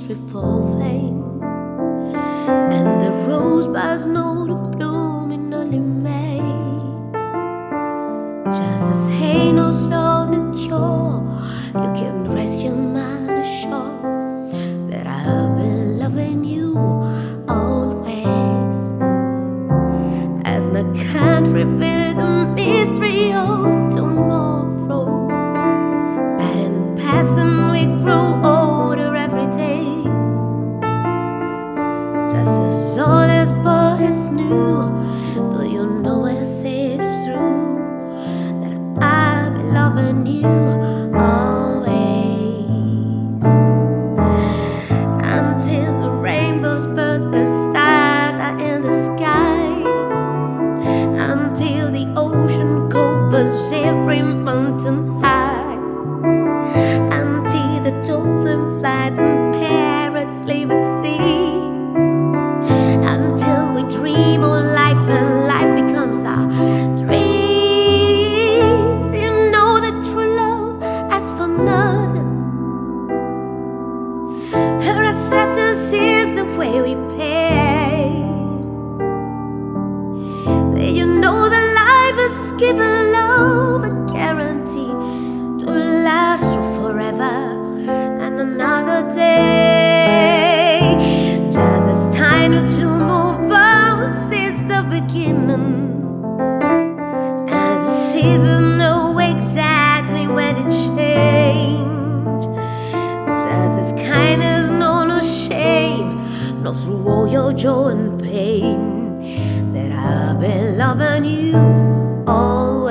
revolving, and the rosebuds know to bloom in early May. Just as hay knows love the cure, you can rest your mind assured that I've been loving you always. As the can't reveal the mystery of tomorrow, that in passing we grow older every day. Just as old as boy is new, do you know what I say is true? That I'll be loving you always, until the rainbows burn, the stars are in the sky, until the ocean covers every mountain high, until the dolphin flies and parrots live at sea, until we dream of life and life becomes our dream. You know that true love asks for nothing. Her acceptance is the way we pay. You know that life has given love a guarantee to last you forever and another day. Just as time to move on since the beginning, and the seasons know exactly when to change. Just as kindness knows no shame, knows through all your joy and pain, that I've been loving you always.